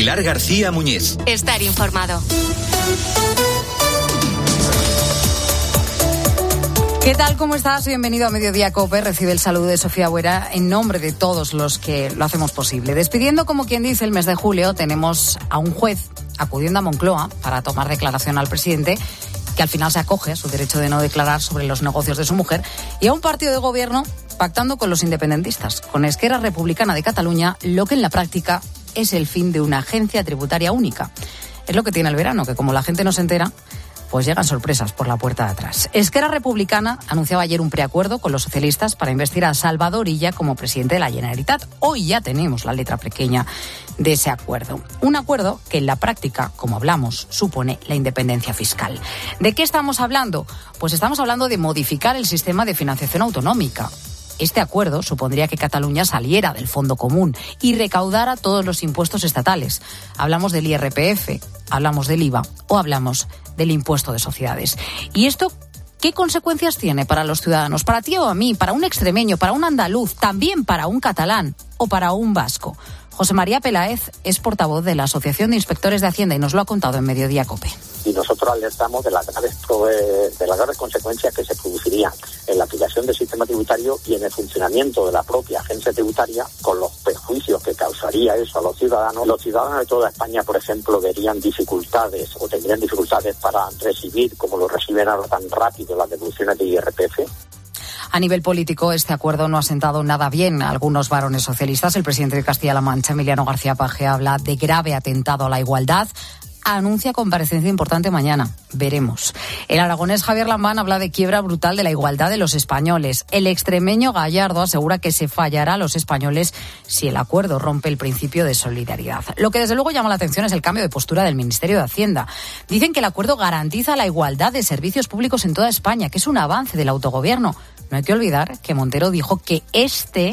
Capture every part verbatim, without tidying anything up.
Pilar García Muñiz. Estar informado. ¿Qué tal? ¿Cómo estás? Bienvenido a Mediodía COPE. Recibe el saludo de Sofía Buera en nombre de todos los que lo hacemos posible. Despidiendo, como quien dice, el mes de julio, tenemos a un juez acudiendo a Moncloa para tomar declaración al presidente, que al final se acoge a su derecho de no declarar sobre los negocios de su mujer, y a un partido de gobierno pactando con los independentistas, con Esquerra Republicana de Cataluña, lo que en la práctica es el fin de una agencia tributaria única. Es lo que tiene el verano, que como la gente no se entera, pues llegan sorpresas por la puerta de atrás. Esquerra Republicana anunciaba ayer un preacuerdo con los socialistas para investir a Salvador Illa como presidente de la Generalitat. Hoy ya tenemos la letra pequeña de ese acuerdo. Un acuerdo que en la práctica, como hablamos, supone la independencia fiscal. ¿De qué estamos hablando? Pues estamos hablando de modificar el sistema de financiación autonómica. Este acuerdo supondría que Cataluña saliera del Fondo Común y recaudara todos los impuestos estatales. Hablamos del I R P F, hablamos del I V A o hablamos del impuesto de sociedades. ¿Y esto qué consecuencias tiene para los ciudadanos? Para ti o a mí, para un extremeño, para un andaluz, también para un catalán o para un vasco. José María Peláez es portavoz de la Asociación de Inspectores de Hacienda y nos lo ha contado en Mediodía COPE. Y nosotros alertamos de las graves, de las graves consecuencias que se producirían en la aplicación del sistema tributario y en el funcionamiento de la propia agencia tributaria, con los perjuicios que causaría eso a los ciudadanos. Los ciudadanos de toda España, por ejemplo, verían dificultades o tendrían dificultades para recibir, como lo reciben ahora tan rápido, las devoluciones de I R P F. A nivel político, este acuerdo no ha sentado nada bien a algunos varones socialistas. El presidente de Castilla-La Mancha, Emiliano García Paje, habla de grave atentado a la igualdad. Anuncia comparecencia importante mañana. Veremos. El aragonés Javier Lambán habla de quiebra brutal de la igualdad de los españoles. El extremeño Gallardo asegura que se fallará a los españoles si el acuerdo rompe el principio de solidaridad. Lo que desde luego llama la atención es el cambio de postura del Ministerio de Hacienda. Dicen que el acuerdo garantiza la igualdad de servicios públicos en toda España, que es un avance del autogobierno. No hay que olvidar que Montero dijo que este...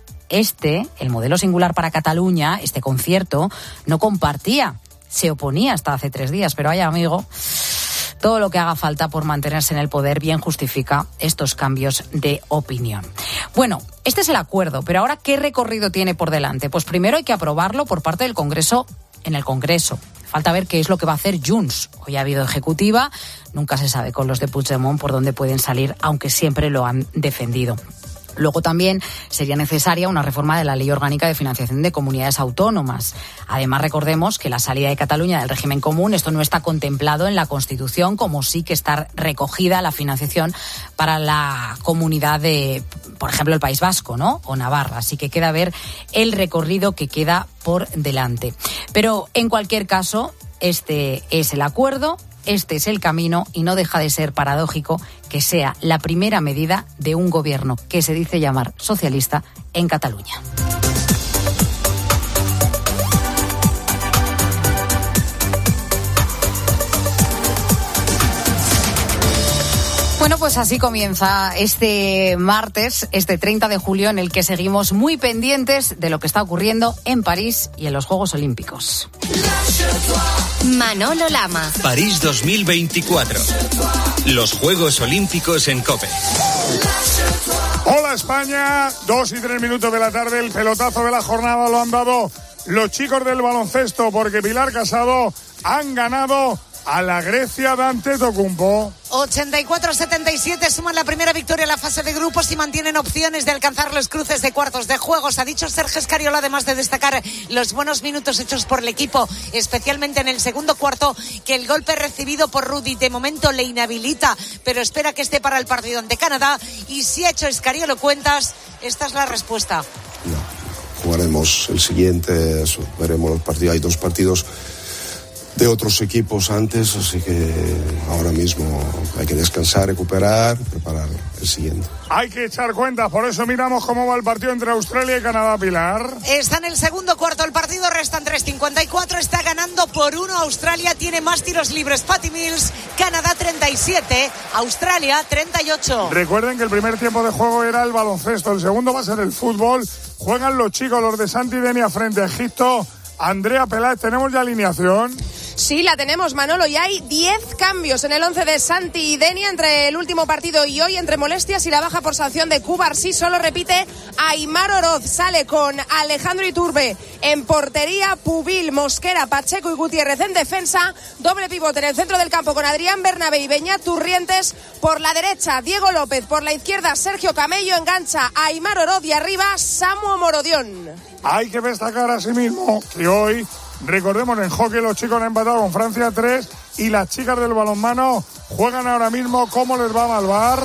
Este, el modelo singular para Cataluña, este concierto, no compartía. Se oponía hasta hace tres días, pero ay, amigo, todo lo que haga falta por mantenerse en el poder bien justifica estos cambios de opinión. Bueno, este es el acuerdo, pero ahora, ¿qué recorrido tiene por delante? Pues primero hay que aprobarlo por parte del Congreso en el Congreso. Falta ver qué es lo que va a hacer Junts. Hoy ha habido ejecutiva, nunca se sabe con los de Puigdemont por dónde pueden salir, aunque siempre lo han defendido. Luego también sería necesaria una reforma de la Ley Orgánica de Financiación de Comunidades Autónomas. Además, recordemos que la salida de Cataluña del régimen común, esto no está contemplado en la Constitución, como sí que está recogida la financiación para la comunidad de, por ejemplo, el País Vasco, ¿no? O Navarra. Así que queda ver el recorrido que queda por delante. Pero, en cualquier caso, este es el acuerdo. Este es el camino y no deja de ser paradójico que sea la primera medida de un gobierno que se dice llamar socialista en Cataluña. Bueno, pues así comienza este martes, este treinta de julio, en el que seguimos muy pendientes de lo que está ocurriendo en París y en los Juegos Olímpicos. Manolo Lama. París dos mil veinticuatro. Los Juegos Olímpicos en COPE. Hola España, dos y tres minutos de la tarde, el pelotazo de la jornada lo han dado los chicos del baloncesto, porque Pilar Casado han ganado a la Grecia de Antetokounmpo. ochenta y cuatro a setenta y siete suman la primera victoria en la fase de grupos y mantienen opciones de alcanzar los cruces de cuartos de juegos. Ha dicho Sergio Escariola, además de destacar los buenos minutos hechos por el equipo, especialmente en el segundo cuarto, que el golpe recibido por Rudy de momento le inhabilita, pero espera que esté para el partido ante Canadá. Y si ha hecho Escariolo cuentas, esta es la respuesta. No, jugaremos el siguiente, eso, veremos los partidos. Hay dos partidos de otros equipos antes, así que ahora mismo hay que descansar, recuperar, preparar el siguiente. Hay que echar cuentas, por eso miramos cómo va el partido entre Australia y Canadá, Pilar. Está en el segundo cuarto el partido, restan tres cincuenta y cuatro, está ganando por uno Australia, tiene más tiros libres Patty Mills, Canadá treinta y siete, Australia treinta y ocho. Recuerden que el primer tiempo de juego era el baloncesto, el segundo va a ser el fútbol. Juegan los chicos, los de Santidenia frente a Egipto. Andrea Peláez, ¿tenemos ya alineación? Sí, la tenemos, Manolo, y hay diez cambios en el once de Santi y Denia entre el último partido y hoy, entre molestias y la baja por sanción de Cubarsí. Solo repite Aimar Oroz, sale con Alejandro Iturbe en portería, Pubil, Mosquera, Pacheco y Gutiérrez en defensa, doble pivote en el centro del campo con Adrián Bernabé y Beñat Turrientes, por la derecha Diego López, por la izquierda Sergio Camello, engancha a Aimar Oroz y arriba Samu Morodión. Hay que destacar asimismo que hoy, recordemos, en hockey los chicos han empatado con Francia tres y las chicas del balonmano juegan ahora mismo. ¿Cómo les va Malvar?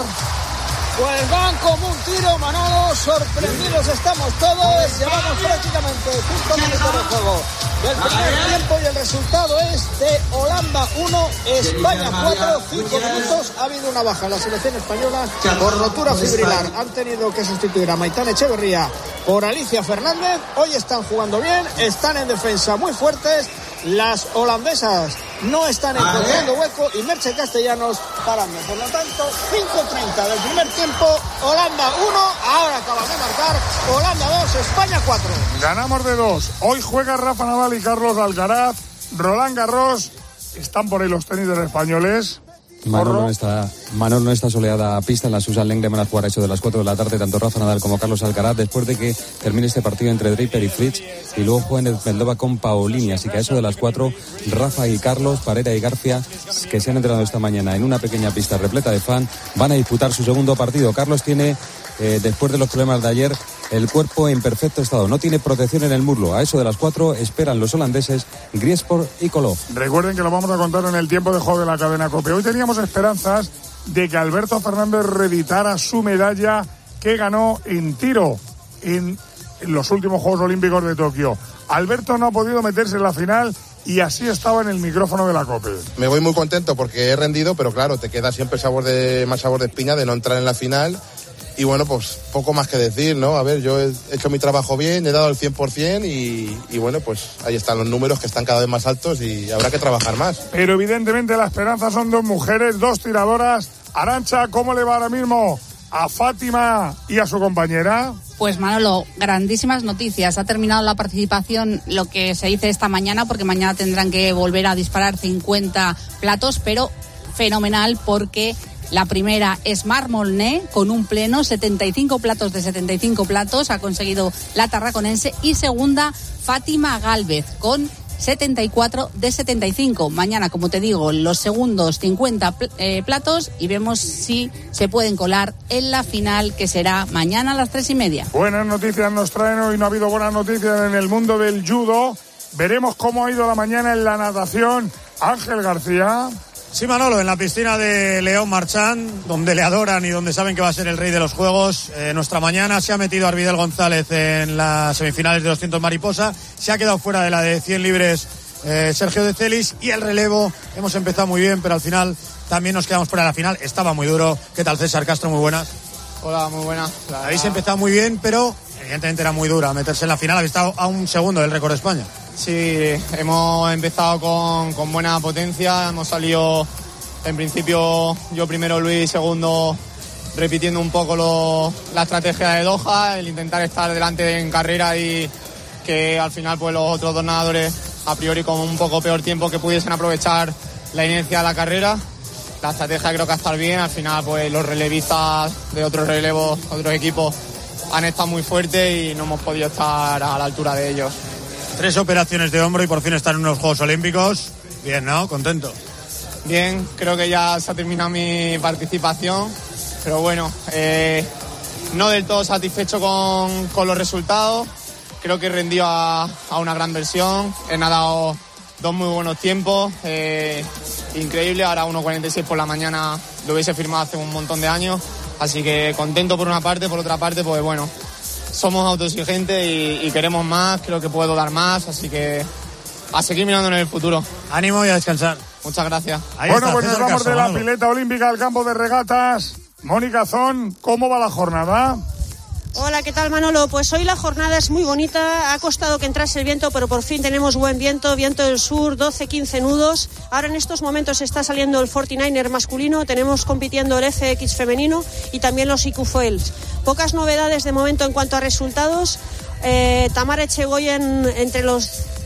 Pues van como un tiro, Manolo, sorprendidos estamos todos, llevamos prácticamente cinco minutos de juego del primer tiempo y el resultado es de Holanda uno, España cuatro, cinco minutos, ha habido una baja en la selección española por rotura fibrilar, han tenido que sustituir a Maitán Echeverría por Alicia Fernández, hoy están jugando bien, están en defensa muy fuertes, las holandesas no están encontrando hueco y Merche Castellanos parando. Por lo tanto, cinco treinta del primer tiempo, Holanda uno, ahora acaban de marcar, Holanda dos, España cuatro. Ganamos de dos. Hoy juega Rafa Nadal y Carlos Alcaraz, Roland Garros. Están por ahí los tenis de los españoles. Manolo no está, Manolo no está soleada a pista en la Susan Lenglen. Van a jugar a eso de las cuatro de la tarde tanto Rafa Nadal como Carlos Alcaraz después de que termine este partido entre Draper y Fritz y luego jueguen el Moldova con Paolini, así que a eso de las cuatro Rafa y Carlos, Parera y García, que se han entrenado esta mañana en una pequeña pista repleta de fan, van a disputar su segundo partido. Carlos tiene, eh, después de los problemas de ayer, el cuerpo en perfecto estado, no tiene protección en el muslo. A eso de las cuatro esperan los holandeses Griesport y Kolov. Recuerden que lo vamos a contar en el tiempo de juego de la cadena COPE. Hoy teníamos esperanzas de que Alberto Fernández reeditara su medalla que ganó en tiro en los últimos Juegos Olímpicos de Tokio. Alberto no ha podido meterse en la final y así estaba en el micrófono de la COPE. Me voy muy contento porque he rendido, pero claro, te queda siempre sabor de, más sabor de espiña de no entrar en la final. Y bueno, pues poco más que decir, ¿no? A ver, yo he hecho mi trabajo bien, he dado el cien por ciento y, y bueno, pues ahí están los números que están cada vez más altos y habrá que trabajar más. Pero evidentemente la esperanza son dos mujeres, dos tiradoras. Arantxa, ¿cómo le va ahora mismo a Fátima y a su compañera? Pues Manolo, grandísimas noticias. Ha terminado la participación, lo que se dice esta mañana, porque mañana tendrán que volver a disparar cincuenta platos, pero fenomenal porque la primera es Mar Molné, con un pleno, setenta y cinco platos de setenta y cinco platos, ha conseguido la tarraconense. Y segunda, Fátima Gálvez, con setenta y cuatro de setenta y cinco. Mañana, como te digo, los segundos cincuenta pl- eh, platos y vemos si se pueden colar en la final, que será mañana a las tres y media. Buenas noticias nos traen hoy, no ha habido buenas noticias en el mundo del judo. Veremos cómo ha ido la mañana en la natación. Ángel García. Sí, Manolo, en la piscina de León Marchand, donde le adoran y donde saben que va a ser el rey de los Juegos, eh, nuestra mañana se ha metido Arvidel González en las semifinales de doscientos mariposa, se ha quedado fuera de la de cien libres eh, Sergio de Celis, y el relevo hemos empezado muy bien, pero al final también nos quedamos fuera de la final, estaba muy duro. ¿Qué tal, César Castro? Muy buenas. Hola, muy buenas. Habéis empezado muy bien, pero evidentemente era muy dura meterse en la final, habéis estado a un segundo del récord de España. Sí, hemos empezado con, con buena potencia, hemos salido en principio yo primero, Luis segundo, repitiendo un poco lo, la estrategia de Doha, el intentar estar delante en carrera y que al final pues los otros dos nadadores a priori con un poco peor tiempo que pudiesen aprovechar la inercia de la carrera. La estrategia creo que ha estado bien, al final pues los relevistas de otros relevos, otros equipos han estado muy fuertes y no hemos podido estar a la altura de ellos. Tres operaciones de hombro y por fin estar en unos Juegos Olímpicos. Bien, ¿no? ¿Contento? Bien, creo que ya se ha terminado mi participación, pero bueno, eh, no del todo satisfecho con, con los resultados. Creo que he rendido a, a una gran versión, he nadado dos muy buenos tiempos, eh, increíble. Ahora uno cuarenta y seis por la mañana lo hubiese firmado hace un montón de años, así que contento por una parte, por otra parte pues bueno, somos autoexigentes y, y queremos más, creo que puedo dar más, así que a seguir mirando en el futuro. Ánimo y a descansar. Muchas gracias. Ahí bueno, pues nos vamos de la Manolo. Pileta olímpica al campo de regatas. Mónica Zón, ¿cómo va la jornada? Hola, ¿qué tal, Manolo? Pues hoy la jornada es muy bonita, ha costado que entrase el viento, pero por fin tenemos buen viento, viento del sur, doce quince nudos. Ahora en estos momentos está saliendo el cuarenta y nueve er masculino, tenemos compitiendo el F X femenino y también los I Q Foils. Pocas novedades de momento en cuanto a resultados. Eh, Tamara Echegoyen entre los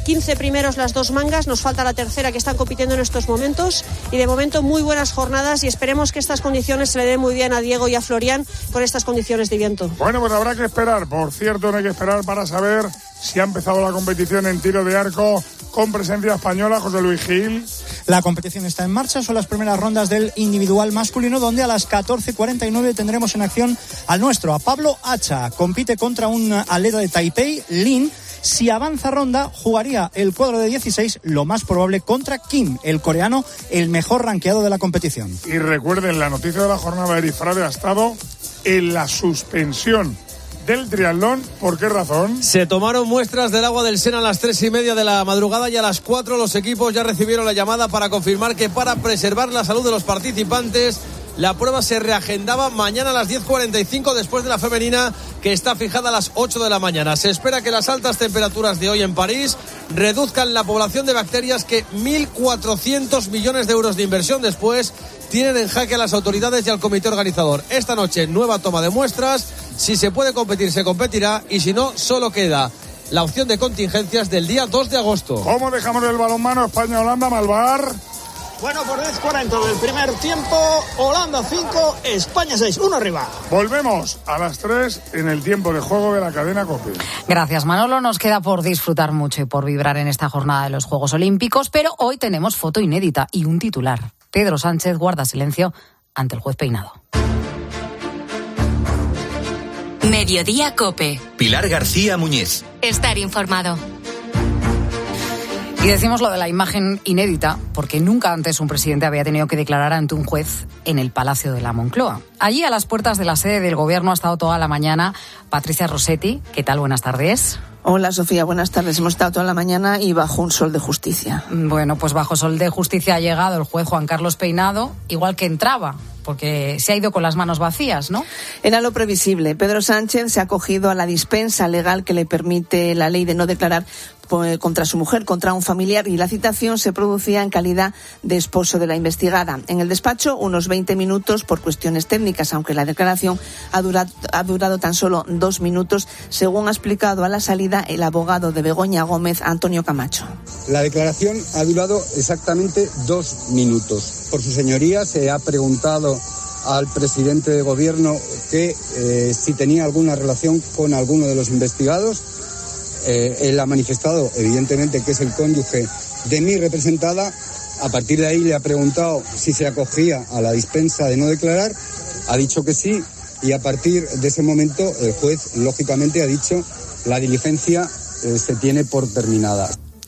quince primeros las dos mangas, nos falta la tercera que están compitiendo en estos momentos y de momento muy buenas jornadas y esperemos que estas condiciones se le den muy bien a Diego y a Florian con estas condiciones de viento. Bueno, pues habrá que esperar, por cierto, no hay que esperar para saber si ha empezado la competición en tiro de arco con presencia española. José Luis Gil. La competición está en marcha, son las primeras rondas del individual masculino, donde a las catorce cuarenta y nueve tendremos en acción al nuestro, a Pablo Hacha. Compite contra un atleta de Taipei, Lin. Si avanza ronda, jugaría el cuadro de dieciséis, lo más probable contra Kim, el coreano, el mejor rankeado de la competición. Y recuerden, la noticia de la jornada, Eri Frade ha estado en la suspensión del triatlón. ¿Por qué razón? Se tomaron muestras del agua del Sena a las tres y media de la madrugada y a las cuatro los equipos ya recibieron la llamada para confirmar que para preservar la salud de los participantes la prueba se reagendaba mañana a las diez cuarenta y cinco después de la femenina, que está fijada a las ocho de la mañana. Se espera que las altas temperaturas de hoy en París reduzcan la población de bacterias que mil cuatrocientos millones de euros de inversión después tienen en jaque a las autoridades y al comité organizador. Esta noche nueva toma de muestras. Si se puede competir, se competirá, y si no, solo queda la opción de contingencias del día dos de agosto. ¿Cómo dejamos el balonmano? España-Holanda, Malvar. Bueno, por diez cuarenta del primer tiempo, Holanda cinco, España seis, uno arriba. Volvemos a las tres en el tiempo de juego de la cadena COPE. Gracias, Manolo. Nos queda por disfrutar mucho y por vibrar en esta jornada de los Juegos Olímpicos, pero hoy tenemos foto inédita y un titular. Pedro Sánchez guarda silencio ante el juez Peinado. Mediodía COPE. Pilar García Muñiz. Estar informado. Y decimos lo de la imagen inédita porque nunca antes un presidente había tenido que declarar ante un juez en el Palacio de la Moncloa. Allí, a las puertas de la sede del Gobierno, ha estado toda la mañana Patricia Rossetti. ¿Qué tal? Buenas tardes. Hola, Sofía. Buenas tardes. Hemos estado toda la mañana y bajo un sol de justicia. Bueno, pues bajo sol de justicia ha llegado el juez Juan Carlos Peinado, igual que entraba, porque se ha ido con las manos vacías, ¿no? Era lo previsible. Pedro Sánchez se ha acogido a la dispensa legal que le permite la ley de no declarar contra su mujer, contra un familiar, y la citación se producía en calidad de esposo de la investigada. En el despacho, unos veinte minutos por cuestiones técnicas, aunque la declaración ha durado, ha durado tan solo dos minutos, según ha explicado a la salida el abogado de Begoña Gómez, Antonio Camacho. La declaración ha durado exactamente dos minutos. Por su señoría se ha preguntado al presidente de gobierno que eh, si tenía alguna relación con alguno de los investigados. Eh, él ha manifestado, evidentemente, que es el cónyuge de mi representada. A partir de ahí le ha preguntado si se acogía a la dispensa de no declarar. Ha dicho que sí, y a partir de ese momento el juez, lógicamente, ha dicho la diligencia eh, se tiene por terminada.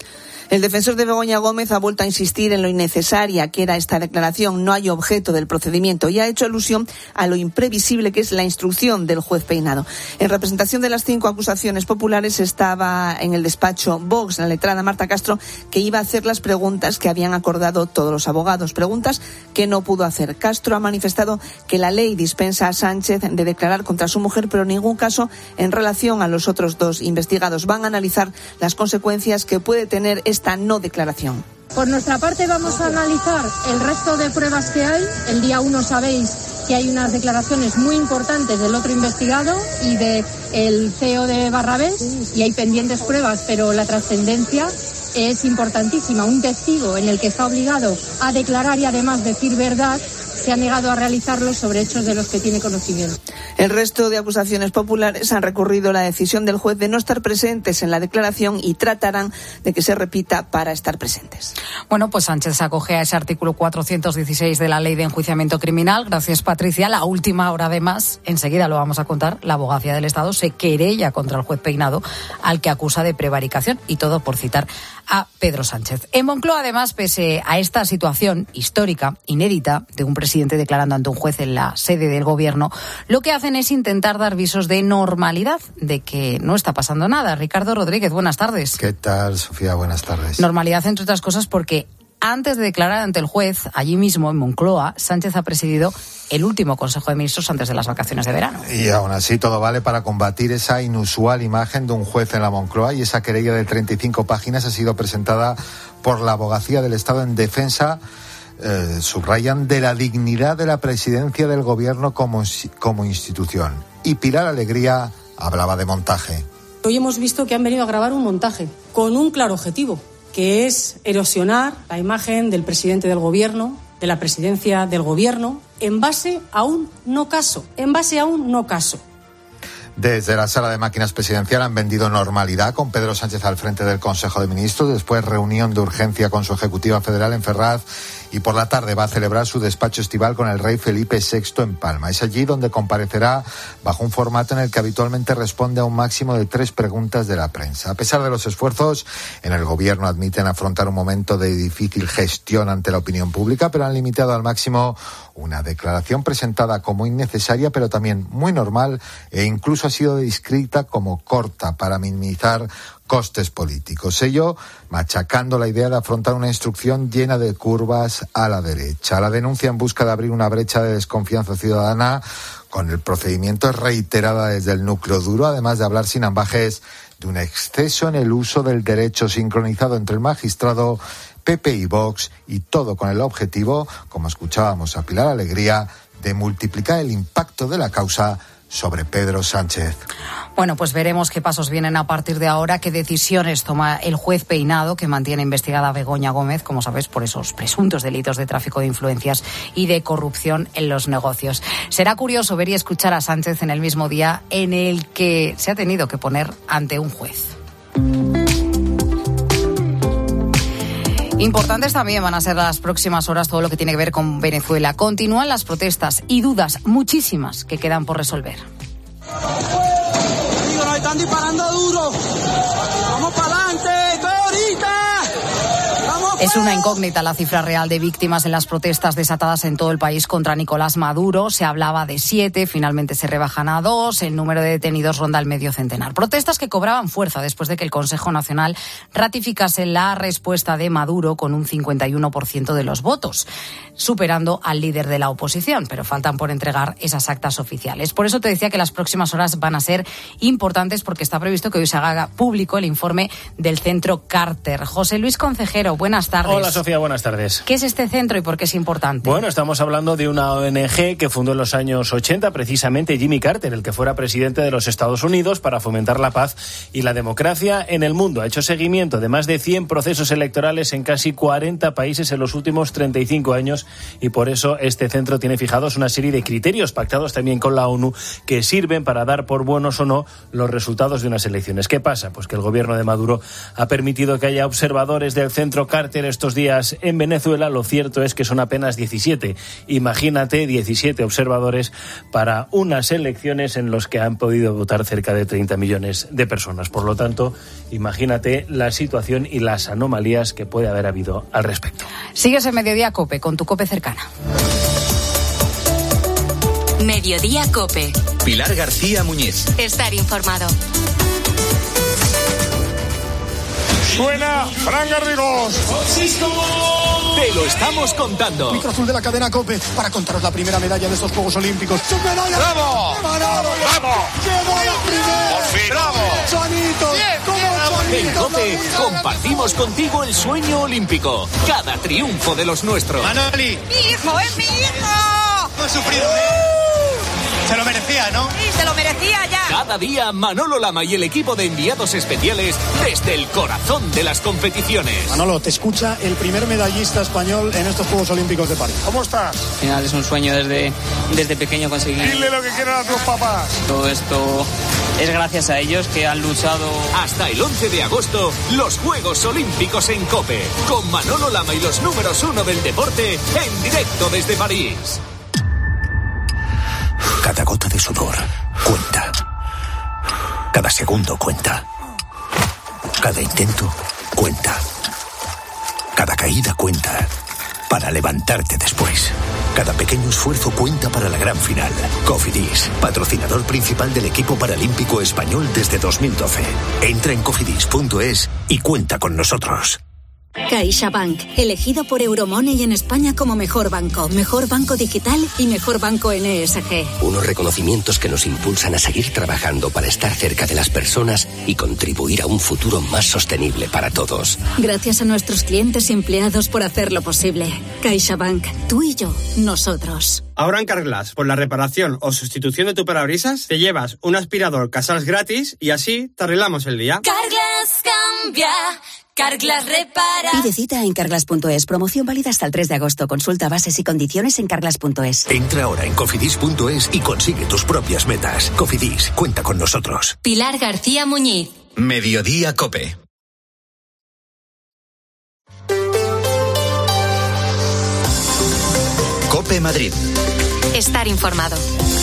El defensor de Begoña Gómez ha vuelto a insistir en lo innecesaria que era esta declaración. No hay objeto del procedimiento y ha hecho alusión a lo imprevisible que es la instrucción del juez Peinado. En representación de las cinco acusaciones populares estaba en el despacho Vox, la letrada Marta Castro, que iba a hacer las preguntas que habían acordado todos los abogados. Preguntas que no pudo hacer. Castro ha manifestado que la ley dispensa a Sánchez de declarar contra su mujer, pero en ningún caso en relación a los otros dos investigados. Van a analizar las consecuencias que puede tener esta no declaración. Por nuestra parte vamos a analizar el resto de pruebas que hay. El día uno sabéis que hay unas declaraciones muy importantes del otro investigado y del C E O de Barrabés, y hay pendientes pruebas, pero la trascendencia es importantísima. Un testigo en el que está obligado a declarar y además decir verdad se ha negado a realizarlo sobre hechos de los que tiene conocimiento. El resto de acusaciones populares han recurrido la decisión del juez de no estar presentes en la declaración y tratarán de que se repita para estar presentes. Bueno, pues Sánchez se acoge a ese artículo cuatrocientos dieciséis de la Ley de Enjuiciamiento Criminal. Gracias, Patricia. La última hora, además, enseguida lo vamos a contar, la abogacía del Estado se querella contra el juez Peinado, al que acusa de prevaricación, y todo por citar a Pedro Sánchez. En Moncloa, además, pese a esta situación histórica, inédita, de un presidente declarando ante un juez en la sede del Gobierno, lo que hacen es intentar dar visos de normalidad, de que no está pasando nada. Ricardo Rodríguez, buenas tardes. ¿Qué tal, Sofía? Buenas tardes. Normalidad, entre otras cosas, porque antes de declarar ante el juez, allí mismo en Moncloa, Sánchez ha presidido el último Consejo de Ministros antes de las vacaciones de verano. Y aún así todo vale para combatir esa inusual imagen de un juez en la Moncloa, y esa querella de treinta y cinco páginas ha sido presentada por la abogacía del Estado en defensa, eh, subrayan, de la dignidad de la presidencia del Gobierno como, como institución. Y Pilar Alegría hablaba de montaje. Hoy hemos visto que han venido a grabar un montaje con un claro objetivo, que es erosionar la imagen del presidente del gobierno, de la presidencia del gobierno, en base a un no caso, en base a un no caso. Desde la sala de máquinas presidencial han vendido normalidad con Pedro Sánchez al frente del Consejo de Ministros, después reunión de urgencia con su ejecutiva federal en Ferraz y por la tarde va a celebrar su despacho estival con el rey Felipe sexto en Palma. Es allí donde comparecerá bajo un formato en el que habitualmente responde a un máximo de tres preguntas de la prensa. A pesar de los esfuerzos, en el gobierno admiten afrontar un momento de difícil gestión ante la opinión pública, pero han limitado al máximo una declaración presentada como innecesaria, pero también muy normal e incluso ha sido descrita como corta para minimizar costes políticos. Ello machacando la idea de afrontar una instrucción llena de curvas a la derecha. La denuncia en busca de abrir una brecha de desconfianza ciudadana con el procedimiento es reiterada desde el núcleo duro, además de hablar sin ambajes de un exceso en el uso del derecho sincronizado entre el magistrado, P P y Vox, y todo con el objetivo, como escuchábamos a Pilar Alegría, de multiplicar el impacto de la causa sobre Pedro Sánchez. Bueno, pues veremos qué pasos vienen a partir de ahora, qué decisiones toma el juez Peinado, que mantiene investigada a Begoña Gómez, como sabes, por esos presuntos delitos de tráfico de influencias y de corrupción en los negocios. Será curioso ver y escuchar a Sánchez en el mismo día en el que se ha tenido que poner ante un juez. Importantes también van a ser las próximas horas todo lo que tiene que ver con Venezuela. Continúan las protestas y dudas, muchísimas, que quedan por resolver. Nos están disparando duro. Vamos para adelante, esto es ahorita. Es una incógnita la cifra real de víctimas en las protestas desatadas en todo el país contra Nicolás Maduro. Se hablaba de siete, finalmente se rebajan a dos. El número de detenidos ronda el medio centenar. Protestas que cobraban fuerza después de que el Consejo Nacional ratificase la respuesta de Maduro con un cincuenta y uno por ciento de los votos, superando al líder de la oposición. Pero faltan por entregar esas actas oficiales. Por eso te decía que las próximas horas van a ser importantes, porque está previsto que hoy se haga público el informe del Centro Carter. José Luis Concejero, buenas tardes. Hola Sofía, buenas tardes. ¿Qué es este centro y por qué es importante? Bueno, estamos hablando de una O N Ge que fundó en los años ochenta precisamente Jimmy Carter, el que fuera presidente de los Estados Unidos, para fomentar la paz y la democracia en el mundo. Ha hecho seguimiento de más de cien procesos electorales en casi cuarenta países en los últimos treinta y cinco años y por eso este centro tiene fijados una serie de criterios pactados también con la ONU que sirven para dar por buenos o no los resultados de unas elecciones. ¿Qué pasa? Pues que el gobierno de Maduro ha permitido que haya observadores del Centro Carter estos días en Venezuela. Lo cierto es que son apenas diecisiete. Imagínate, diecisiete observadores para unas elecciones en las que han podido votar cerca de treinta millones de personas. Por lo tanto, imagínate la situación y las anomalías que puede haber habido al respecto. Sigues en Mediodía COPE con tu COPE cercana. Mediodía COPE. Pilar García Muñiz. Estar informado. Suena Fran Garrigós. Te lo estamos contando. Micro azul de la cadena COPE para contaros la primera medalla de estos Juegos Olímpicos. ¡Medalla! ¡Bravo! ¡Bravo! ¡Llegó la primera! ¡Bravo! ¡Chanito! ¡Como Chanito! En COPE compartimos contigo el sueño olímpico. Cada triunfo de los nuestros. Manoli. ¡Mi hijo, es mi hijo! Hemos sufrido, ¿eh? Se lo merecía, ¿no? Sí, se lo merecía ya. Cada día Manolo Lama y el equipo de enviados especiales desde el corazón de las competiciones. Manolo, te escucha el primer medallista español en estos Juegos Olímpicos de París. ¿Cómo estás? Al final es un sueño desde, desde pequeño conseguir. Dile lo que quieran a tus papás. Todo esto es gracias a ellos que han luchado. Hasta el once de agosto, los Juegos Olímpicos en COPE. Con Manolo Lama y los números uno del deporte en directo desde París. Cada gota de sudor cuenta. Cada segundo cuenta. Cada intento cuenta. Cada caída cuenta para levantarte después. Cada pequeño esfuerzo cuenta para la gran final. Cofidis, patrocinador principal del equipo paralímpico español desde dos mil doce. Entra en cofidis punto es y cuenta con nosotros. CaixaBank, elegido por Euromoney en España como mejor banco, mejor banco digital y mejor banco N S G. Unos reconocimientos que nos impulsan a seguir trabajando para estar cerca de las personas y contribuir a un futuro más sostenible para todos. Gracias a nuestros clientes y empleados por hacerlo posible. CaixaBank, tú y yo, nosotros. Ahora en Carglass, por la reparación o sustitución de tu parabrisas, te llevas un aspirador Casals gratis y así te arreglamos el día. Carglass cambia. Carglass repara. Pide cita en carglass punto es. Promoción válida hasta el tres de agosto. Consulta bases y condiciones en carglass punto es. Entra ahora en cofidis punto es y consigue tus propias metas. Cofidis, cuenta con nosotros. Pilar García Muñiz. Mediodía COPE. COPE Madrid. Estar informado.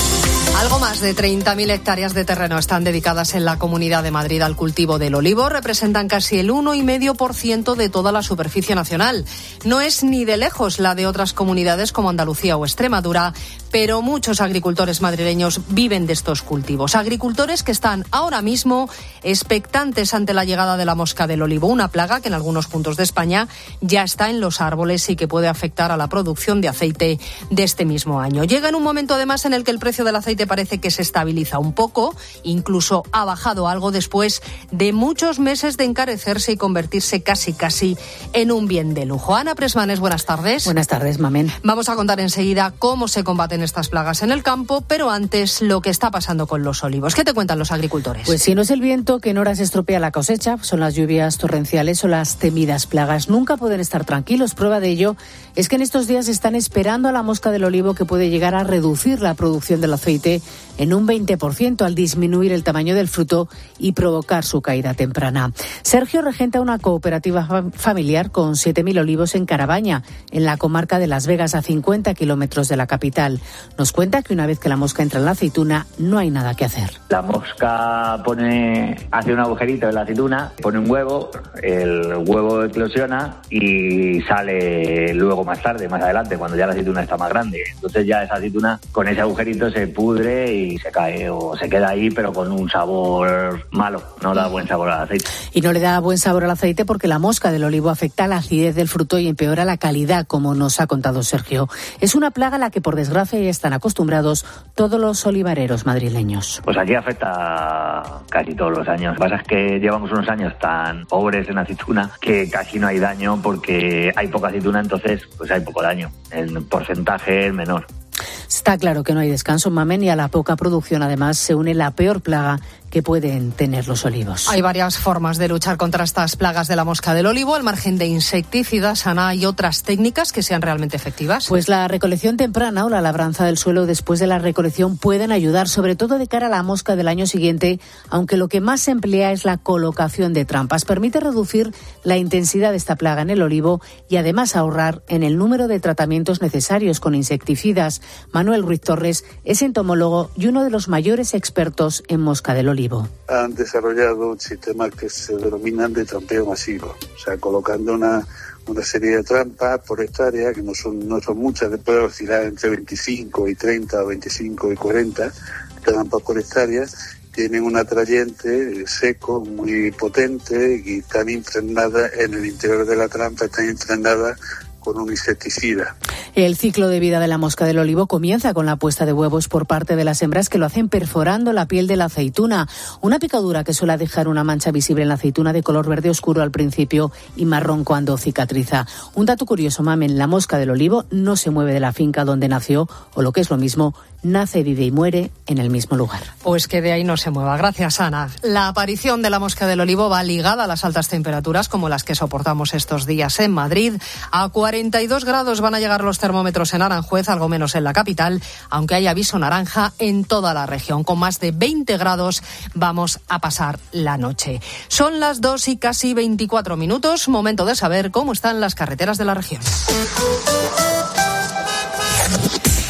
Algo más de treinta mil hectáreas de terreno están dedicadas en la Comunidad de Madrid al cultivo del olivo. Representan casi el uno coma cinco por ciento de toda la superficie nacional. No es ni de lejos la de otras comunidades como Andalucía o Extremadura, pero muchos agricultores madrileños viven de estos cultivos. Agricultores que están ahora mismo expectantes ante la llegada de la mosca del olivo, una plaga que en algunos puntos de España ya está en los árboles y que puede afectar a la producción de aceite de este mismo año. Llega en un momento además en el que el precio del aceite parece que se estabiliza un poco, incluso ha bajado algo después de muchos meses de encarecerse y convertirse casi casi en un bien de lujo. Ana Presmanes, buenas tardes. Buenas tardes, Mamen. Vamos a contar enseguida cómo se combaten estas plagas en el campo, pero antes lo que está pasando con los olivos. ¿Qué te cuentan los agricultores? Pues si no es el viento que en horas estropea la cosecha, son las lluvias torrenciales o las temidas plagas. Nunca pueden estar tranquilos. Prueba de ello es que en estos días están esperando a la mosca del olivo, que puede llegar a reducir la producción del aceite en un veinte por ciento al disminuir el tamaño del fruto y provocar su caída temprana. Sergio regenta una cooperativa familiar con siete mil olivos en Carabaña, en la comarca de Las Vegas, a cincuenta kilómetros de la capital. Nos cuenta que una vez que la mosca entra en la aceituna, no hay nada que hacer. La mosca pone, hace un agujerito en la aceituna, pone un huevo, el huevo eclosiona y sale luego más tarde, más adelante, cuando ya la aceituna está más grande. Entonces ya esa aceituna con ese agujerito se pudre y se cae o se queda ahí, pero con un sabor malo, no da buen sabor al aceite. Y no le da buen sabor al aceite porque la mosca del olivo afecta la acidez del fruto y empeora la calidad, como nos ha contado Sergio. Es una plaga a la que por desgracia ya están acostumbrados todos los olivareros madrileños. Pues aquí afecta casi todos los años. Lo que pasa es que llevamos unos años tan pobres en aceituna que casi no hay daño porque hay poca aceituna, entonces pues hay poco daño. El porcentaje es menor. Está claro que no hay descanso, Mamen, y a la poca producción además se une la peor plaga que pueden tener los olivos. Hay varias formas de luchar contra estas plagas de la mosca del olivo, al margen de insecticidas, Ana, ¿hay otras técnicas que sean realmente efectivas? Pues la recolección temprana o la labranza del suelo después de la recolección pueden ayudar, sobre todo de cara a la mosca del año siguiente, aunque lo que más se emplea es la colocación de trampas. Permite reducir la intensidad de esta plaga en el olivo y además ahorrar en el número de tratamientos necesarios con insecticidas. Manuel Ruiz Torres es entomólogo y uno de los mayores expertos en mosca del olivo. Han desarrollado un sistema que se denominan de trampeo masivo, o sea, colocando una, una serie de trampas por hectárea, que no son, no son muchas, puede oscilar entre veinticinco y treinta, o veinticinco y cuarenta trampas por hectárea. Tienen un atrayente seco muy potente y están impregnadas en el interior de la trampa, están impregnadas con un insecticida. El ciclo de vida de la mosca del olivo comienza con la puesta de huevos por parte de las hembras, que lo hacen perforando la piel de la aceituna. Una picadura que suele dejar una mancha visible en la aceituna de color verde oscuro al principio y marrón cuando cicatriza. Un dato curioso, Mamen, la mosca del olivo no se mueve de la finca donde nació, o lo que es lo mismo, nace, vive y muere en el mismo lugar. Pues que de ahí no se mueva. Gracias, Ana. La aparición de la mosca del olivo va ligada a las altas temperaturas como las que soportamos estos días en Madrid. A cuarenta y dos grados van a llegar los termómetros en Aranjuez, algo menos en la capital, aunque hay aviso naranja en toda la región. Con más de veinte grados vamos a pasar la noche. Son las dos y casi veinticuatro minutos. Momento de saber cómo están las carreteras de la región.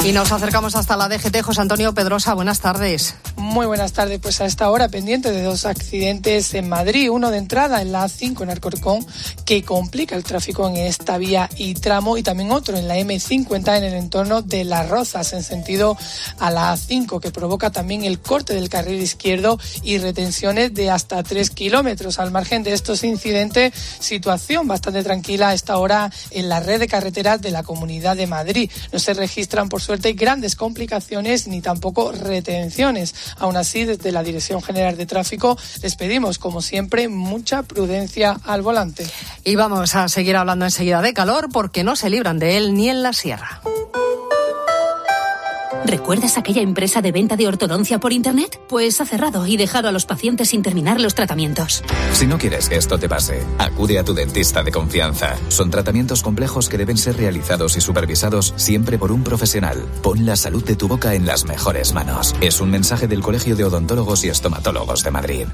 Y nos acercamos hasta la D G T. José Antonio Pedrosa, buenas tardes. Muy buenas tardes. Pues a esta hora pendiente de dos accidentes en Madrid. Uno de entrada en la A cinco en Alcorcón, que complica el tráfico en esta vía y tramo. Y también otro en la eme cincuenta en el entorno de Las Rozas, en sentido a la A cinco, que provoca también el corte del carril izquierdo y retenciones de hasta tres kilómetros. Al margen de estos incidentes, situación bastante tranquila a esta hora en la red de carreteras de la Comunidad de Madrid. No se registran, por suerte, grandes complicaciones ni tampoco retenciones. Aún así, desde la Dirección General de Tráfico les pedimos, como siempre, mucha prudencia al volante. Y vamos a seguir hablando enseguida de calor, porque no se libran de él ni en la sierra. ¿Recuerdas aquella empresa de venta de ortodoncia por internet? Pues ha cerrado y dejado a los pacientes sin terminar los tratamientos. Si no quieres que esto te pase, acude a tu dentista de confianza. Son tratamientos complejos que deben ser realizados y supervisados siempre por un profesional. Pon la salud de tu boca en las mejores manos. Es un mensaje del Colegio de Odontólogos y Estomatólogos de Madrid.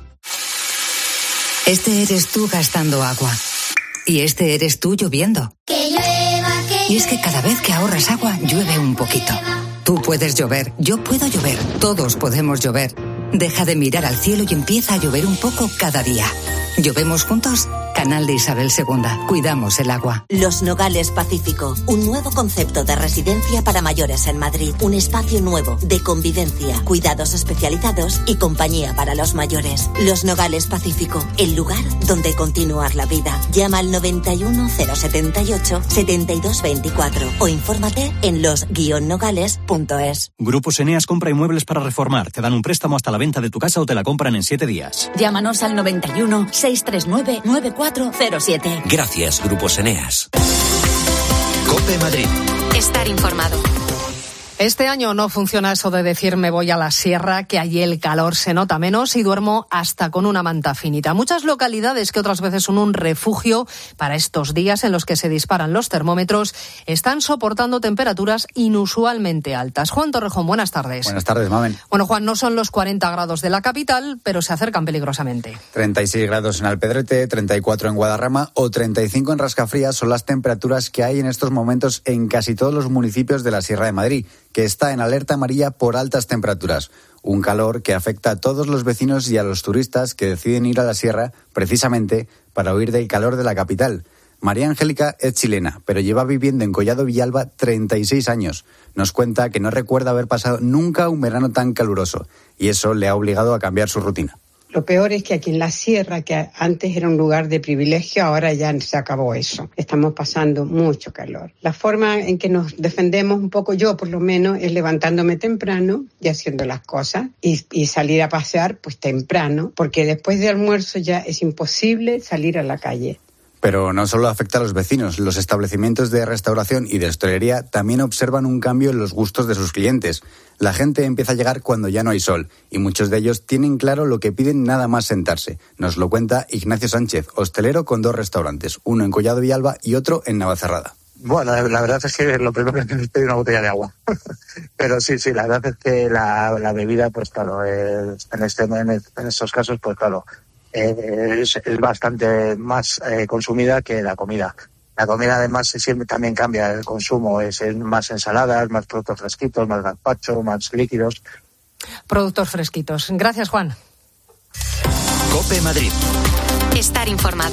Este eres tú gastando agua. Y este eres tú lloviendo. Que llueva, que y es que cada vez que ahorras agua, llueve un poquito. Tú puedes llover, yo puedo llover, todos podemos llover. Deja de mirar al cielo y empieza a llover un poco cada día. ¿Llovemos juntos? Canal de Isabel segunda. Cuidamos el agua. Los Nogales Pacífico. Un nuevo concepto de residencia para mayores en Madrid. Un espacio nuevo de convivencia, cuidados especializados y compañía para los mayores. Los Nogales Pacífico. El lugar donde continuar la vida. Llama al noventa y uno cero setenta y ocho setenta y dos veinticuatro o infórmate en los guion nogales punto es. Grupos Eneas compra inmuebles para reformar. Te dan un préstamo hasta la venta de tu casa o te la compran en siete días. Llámanos al noventa y uno seiscientos treinta y nueve noventa y cuatro cero siete. Gracias, Grupos Eneas. COPE Madrid. Estar informado. Este año no funciona eso de decir me voy a la sierra, que allí el calor se nota menos y duermo hasta con una manta finita. Muchas localidades que otras veces son un refugio para estos días en los que se disparan los termómetros están soportando temperaturas inusualmente altas. Juan Torrejón, buenas tardes. Buenas tardes, Mamen. Bueno, Juan, no son los cuarenta grados de la capital, pero se acercan peligrosamente. treinta y seis grados en Alpedrete, treinta y cuatro en Guadarrama o treinta y cinco en Rascafría son las temperaturas que hay en estos momentos en casi todos los municipios de la Sierra de Madrid, que está en alerta amarilla por altas temperaturas. Un calor que afecta a todos los vecinos y a los turistas que deciden ir a la sierra precisamente para huir del calor de la capital. María Angélica es chilena, pero lleva viviendo en Collado Villalba treinta y seis años. Nos cuenta que no recuerda haber pasado nunca un verano tan caluroso y eso le ha obligado a cambiar su rutina. Lo peor es que aquí en la sierra, que antes era un lugar de privilegio, ahora ya se acabó eso. Estamos pasando mucho calor. La forma en que nos defendemos un poco, yo por lo menos, es levantándome temprano y haciendo las cosas y, y salir a pasear pues temprano, porque después de almuerzo ya es imposible salir a la calle. Pero no solo afecta a los vecinos, los establecimientos de restauración y de hostelería también observan un cambio en los gustos de sus clientes. La gente empieza a llegar cuando ya no hay sol y muchos de ellos tienen claro lo que piden nada más sentarse. Nos lo cuenta Ignacio Sánchez, hostelero con dos restaurantes, uno en Collado Villalba y otro en Navacerrada. Bueno, la verdad es que lo primero que es pedir una botella de agua. Pero sí, sí, la verdad es que la, la bebida, pues claro, es, en, este, en, en estos casos, pues claro, Eh, es, es bastante más eh, consumida que la comida. La comida además siempre también cambia el consumo, es, es más ensaladas, más productos fresquitos, más gazpacho, más líquidos. Productos fresquitos. Gracias, Juan. COPE Madrid. Estar informado.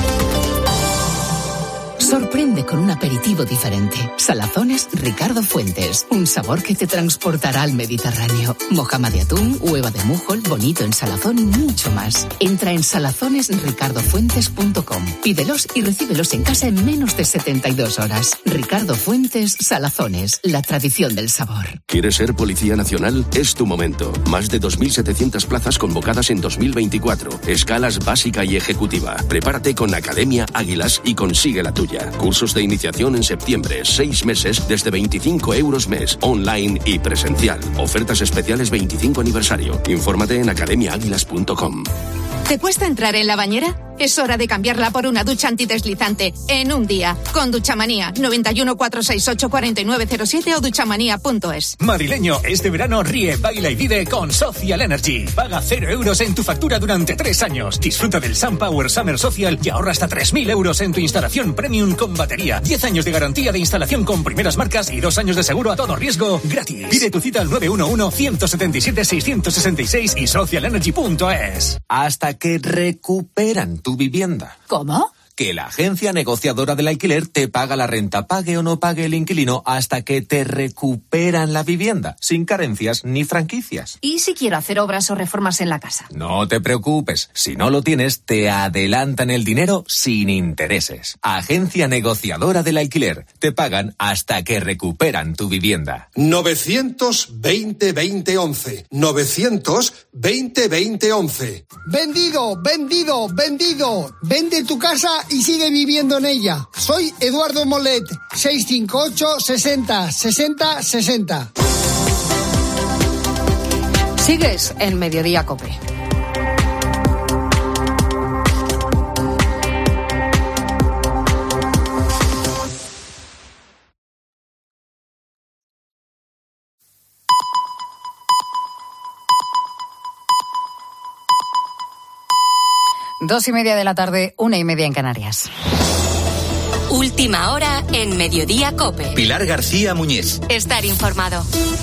Sorprende con un aperitivo diferente. Salazones Ricardo Fuentes. Un sabor que te transportará al Mediterráneo. Mojama de atún, hueva de mújol, bonito en salazón y mucho más. Entra en salazones ricardo fuentes punto com. Pídelos y recíbelos en casa en menos de setenta y dos horas. Ricardo Fuentes Salazones. La tradición del sabor. ¿Quieres ser Policía Nacional? Es tu momento. Más de dos mil setecientas plazas convocadas en dos mil veinticuatro. Escalas básica y ejecutiva. Prepárate con Academia Águilas y consigue la tuya. Cursos de iniciación en septiembre, seis meses desde veinticinco euros mes, online y presencial. Ofertas especiales veinticinco aniversario. Infórmate en academia águilas punto com. ¿Te cuesta entrar en la bañera? Es hora de cambiarla por una ducha antideslizante en un día. Con Duchamanía. noventa y uno, cuatrocientos sesenta y ocho, cuarenta y nueve cero siete o duchamanía punto es. Madrileño, este verano ríe, baila y vive con Social Energy. Paga cero euros en tu factura durante tres años. Disfruta del SunPower Summer Social y ahorra hasta tres mil euros en tu instalación premium con batería. diez años de garantía de instalación con primeras marcas y dos años de seguro a todo riesgo gratis. Pide tu cita al nueve uno uno, uno siete siete, seis seis seis y social energy punto es. Hasta que recuperan tu vivienda. ¿Cómo? Que la agencia negociadora del alquiler te paga la renta, pague o no pague el inquilino, hasta que te recuperan la vivienda, sin carencias ni franquicias. ¿Y si quiero hacer obras o reformas en la casa? No te preocupes, si no lo tienes, te adelantan el dinero sin intereses. Agencia negociadora del alquiler, te pagan hasta que recuperan tu vivienda. novecientos veinte veinte once. novecientos veinte veinte once. Vendido, vendido, vendido. Vende tu casa y sigue viviendo en ella. Soy Eduardo Molet, seis cinco ocho, sesenta, sesenta, sesenta. Sigues en Mediodía COPE. Dos y media de la tarde, una y media en Canarias. Última hora en Mediodía COPE. Pilar García Muñiz. Estar informado.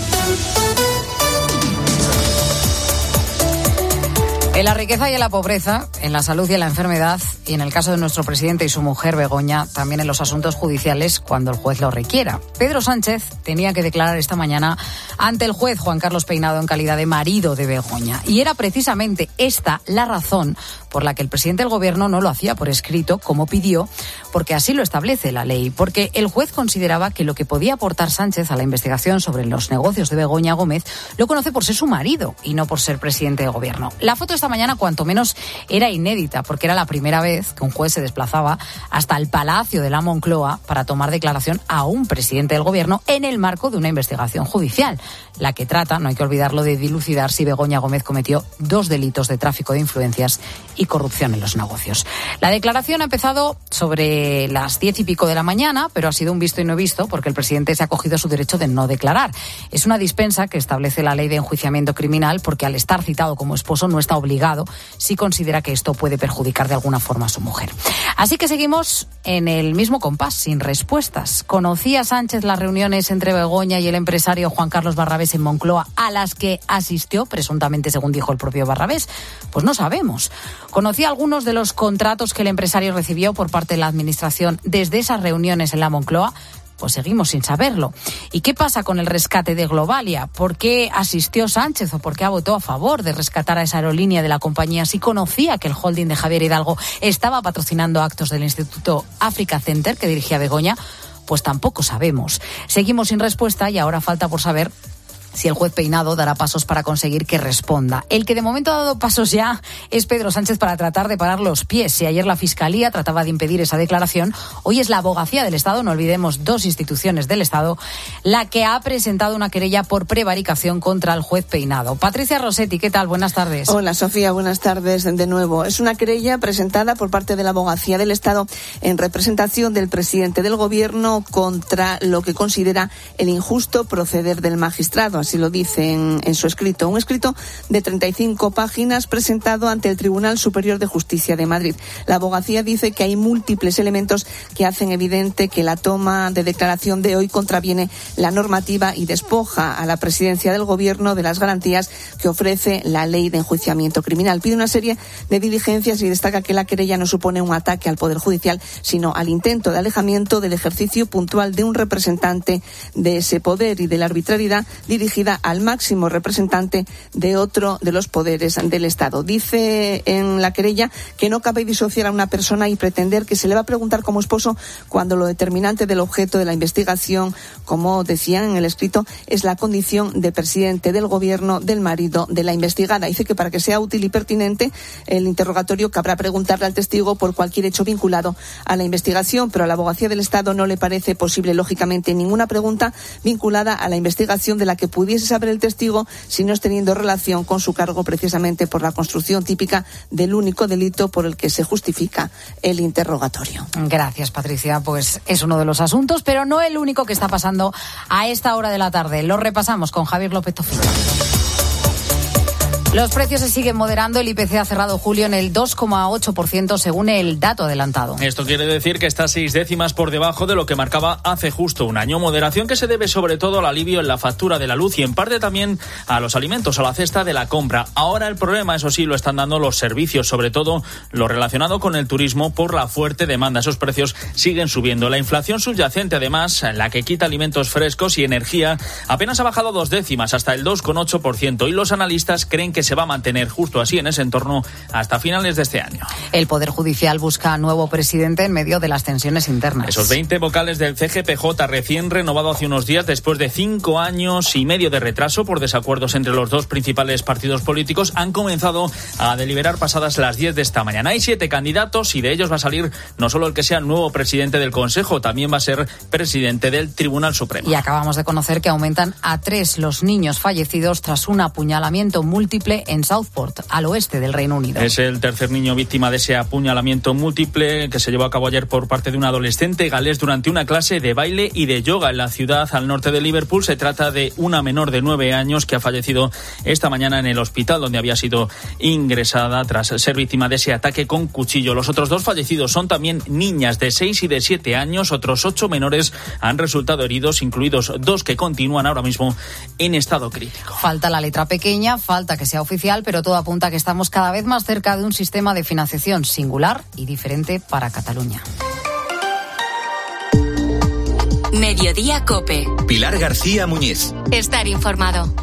En la riqueza y en la pobreza, en la salud y en la enfermedad, y en el caso de nuestro presidente y su mujer Begoña, también en los asuntos judiciales cuando el juez lo requiera. Pedro Sánchez tenía que declarar esta mañana ante el juez Juan Carlos Peinado en calidad de marido de Begoña. Y era precisamente esta la razón por la que el presidente del gobierno no lo hacía por escrito, como pidió, porque así lo establece la ley. Porque el juez consideraba que lo que podía aportar Sánchez a la investigación sobre los negocios de Begoña Gómez lo conoce por ser su marido y no por ser presidente del gobierno. La foto esta mañana, cuanto menos, era inédita, porque era la primera vez que un juez se desplazaba hasta el Palacio de la Moncloa para tomar declaración a un presidente del gobierno en el marco de una investigación judicial, la que trata, no hay que olvidarlo, de dilucidar si Begoña Gómez cometió dos delitos de tráfico de influencias y corrupción en los negocios. La declaración ha empezado sobre las diez y pico de la mañana, pero ha sido un visto y no visto porque el presidente se ha acogido a su derecho de no declarar. Es una dispensa que establece la ley de enjuiciamiento criminal porque al estar citado como esposo no está obligado si considera que esto puede perjudicar de alguna forma a su mujer. Así que seguimos en el mismo compás, sin respuestas. ¿Conocía Sánchez las reuniones entre Begoña y el empresario Juan Carlos Barrabés en Moncloa a las que asistió, presuntamente según dijo el propio Barrabés? Pues no sabemos. ¿Conocía algunos de los contratos que el empresario recibió por parte de la Administración desde esas reuniones en la Moncloa? Pues seguimos sin saberlo. ¿Y qué pasa con el rescate de Globalia? ¿Por qué asistió Sánchez o por qué votó a favor de rescatar a esa aerolínea de la compañía si conocía que el holding de Javier Hidalgo estaba patrocinando actos del Instituto Africa Center que dirigía Begoña? Pues tampoco sabemos. Seguimos sin respuesta y ahora falta por saber si el juez Peinado dará pasos para conseguir que responda. El que de momento ha dado pasos ya es Pedro Sánchez para tratar de parar los pies. Si ayer la Fiscalía trataba de impedir esa declaración, hoy es la Abogacía del Estado, no olvidemos dos instituciones del Estado, la que ha presentado una querella por prevaricación contra el juez Peinado. Patricia Rossetti, ¿qué tal? Buenas tardes. Hola, Sofía, buenas tardes de nuevo. Es una querella presentada por parte de la Abogacía del Estado en representación del presidente del Gobierno contra lo que considera el injusto proceder del magistrado. Así lo dice en, en su escrito. Un escrito de treinta y cinco páginas presentado ante el Tribunal Superior de Justicia de Madrid. La abogacía dice que hay múltiples elementos que hacen evidente que la toma de declaración de hoy contraviene la normativa y despoja a la presidencia del Gobierno de las garantías que ofrece la ley de enjuiciamiento criminal. Pide una serie de diligencias y destaca que la querella no supone un ataque al Poder Judicial, sino al intento de alejamiento del ejercicio puntual de un representante de ese poder y de la arbitrariedad dirigida al máximo representante de otro de los poderes del Estado. Dice en la querella que no cabe disociar a una persona y pretender que se le va a preguntar como esposo cuando lo determinante del objeto de la investigación, como decían en el escrito, es la condición de presidente del Gobierno del marido de la investigada. Dice que para que sea útil y pertinente el interrogatorio cabrá preguntarle al testigo por cualquier hecho vinculado a la investigación, pero a la Abogacía del Estado no le parece posible, lógicamente, ninguna pregunta vinculada a la investigación de la que pudiera pudiese saber el testigo si no es teniendo relación con su cargo precisamente por la construcción típica del único delito por el que se justifica el interrogatorio. Gracias, Patricia. Pues es uno de los asuntos, pero no el único que está pasando a esta hora de la tarde. Lo repasamos con Javier López Tofino. Los precios se siguen moderando. El I P C ha cerrado julio en el dos coma ocho por ciento según el dato adelantado. Esto quiere decir que está seis décimas por debajo de lo que marcaba hace justo un año. Moderación que se debe sobre todo al alivio en la factura de la luz y en parte también a los alimentos, a la cesta de la compra. Ahora el problema, eso sí, lo están dando los servicios, sobre todo lo relacionado con el turismo por la fuerte demanda. Esos precios siguen subiendo. La inflación subyacente, además, la que quita alimentos frescos y energía, apenas ha bajado dos décimas hasta el dos coma ocho por ciento y los analistas creen que se va a mantener justo así en ese entorno hasta finales de este año. El Poder Judicial busca nuevo presidente en medio de las tensiones internas. Esos veinte vocales del C G P J, recién renovado hace unos días después de cinco años y medio de retraso por desacuerdos entre los dos principales partidos políticos, han comenzado a deliberar pasadas las diez de esta mañana. Hay siete candidatos y de ellos va a salir no solo el que sea nuevo presidente del Consejo, también va a ser presidente del Tribunal Supremo. Y acabamos de conocer que aumentan a tres los niños fallecidos tras un apuñalamiento múltiple en Southport, al oeste del Reino Unido. Es el tercer niño víctima de ese apuñalamiento múltiple que se llevó a cabo ayer por parte de un adolescente galés durante una clase de baile y de yoga en la ciudad al norte de Liverpool. Se trata de una menor de nueve años que ha fallecido esta mañana en el hospital donde había sido ingresada tras ser víctima de ese ataque con cuchillo. Los otros dos fallecidos son también niñas de seis y de siete años. Otros ocho menores han resultado heridos, incluidos dos que continúan ahora mismo en estado crítico. Falta la letra pequeña, falta que sea oficial, pero todo apunta a que estamos cada vez más cerca de un sistema de financiación singular y diferente para Cataluña. Mediodía COPE. Pilar García Muñiz. Estar informado.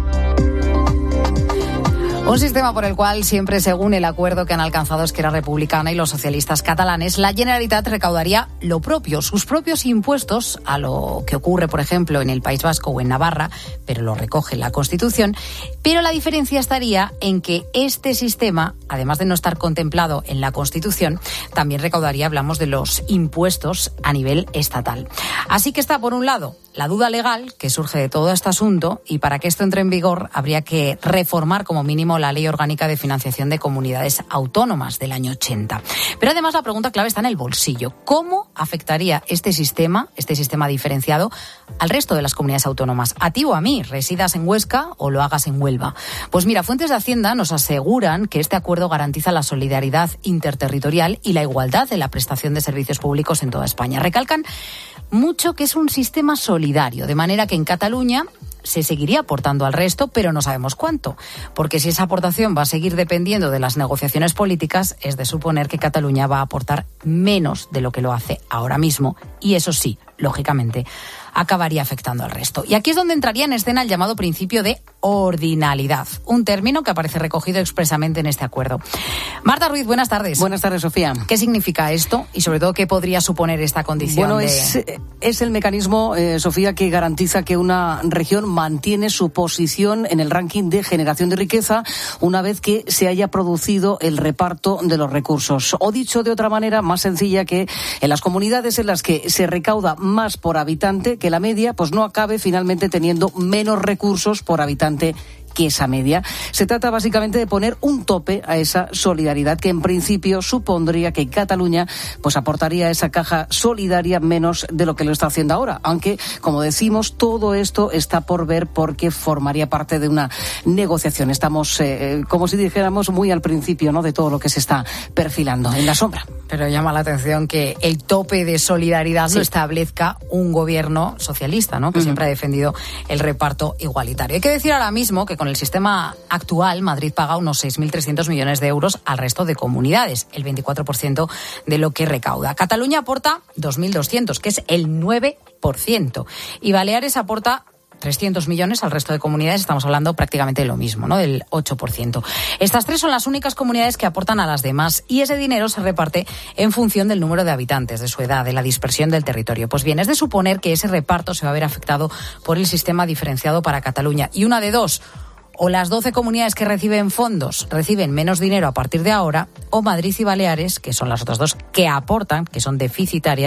Un sistema por el cual, siempre según el acuerdo que han alcanzado Esquerra Republicana y los socialistas catalanes, la Generalitat recaudaría lo propio, sus propios impuestos, a lo que ocurre, por ejemplo, en el País Vasco o en Navarra, pero lo recoge la Constitución. Pero la diferencia estaría en que este sistema, además de no estar contemplado en la Constitución, también recaudaría, hablamos de los impuestos a nivel estatal. Así que está, por un lado, la duda legal que surge de todo este asunto, y para que esto entre en vigor habría que reformar como mínimo la Ley Orgánica de Financiación de Comunidades Autónomas del año ochenta. Pero además la pregunta clave está en el bolsillo. ¿Cómo afectaría este sistema, este sistema diferenciado, al resto de las comunidades autónomas? A ti o a mí, residas en Huesca o lo hagas en Huelva. Pues mira, fuentes de Hacienda nos aseguran que este acuerdo garantiza la solidaridad interterritorial y la igualdad de la prestación de servicios públicos en toda España. Recalcan mucho que es un sistema solidario, de manera que en Cataluña se seguiría aportando al resto, pero no sabemos cuánto, porque si esa aportación va a seguir dependiendo de las negociaciones políticas, es de suponer que Cataluña va a aportar menos de lo que lo hace ahora mismo, y eso sí, lógicamente, acabaría afectando al resto. Y aquí es donde entraría en escena el llamado principio de ordinalidad, un término que aparece recogido expresamente en este acuerdo. Marta Ruiz, buenas tardes. Buenas tardes, Sofía. ¿Qué significa esto y sobre todo qué podría suponer esta condición? Bueno, de... es, es el mecanismo, eh, Sofía, que garantiza que una región mantiene su posición en el ranking de generación de riqueza una vez que se haya producido el reparto de los recursos. O dicho de otra manera, más sencilla, que en las comunidades en las que se recauda más por habitante que la media, pues no acabe finalmente teniendo menos recursos por habitante que esa media. Se trata básicamente de poner un tope a esa solidaridad que en principio supondría que Cataluña pues aportaría a esa caja solidaria menos de lo que lo está haciendo ahora, aunque como decimos todo esto está por ver porque formaría parte de una negociación. Estamos eh, como si dijéramos muy al principio, ¿no?, de todo lo que se está perfilando en la sombra. Pero llama la atención que el tope de solidaridad sí lo establezca un gobierno socialista, ¿no?, que uh-huh. siempre ha defendido el reparto igualitario. Hay que decir ahora mismo que con el sistema actual, Madrid paga unos seis mil trescientos millones de euros al resto de comunidades, el veinticuatro por ciento de lo que recauda. Cataluña aporta dos mil doscientos, que es el nueve por ciento. Y Baleares aporta trescientos millones al resto de comunidades, estamos hablando prácticamente de lo mismo, ¿no?, del ocho por ciento. Estas tres son las únicas comunidades que aportan a las demás y ese dinero se reparte en función del número de habitantes, de su edad, de la dispersión del territorio. Pues bien, es de suponer que ese reparto se va a ver afectado por el sistema diferenciado para Cataluña. Y una de dos: o las doce comunidades que reciben fondos reciben menos dinero a partir de ahora, o Madrid y Baleares, que son las otras dos que aportan, que son deficitarias,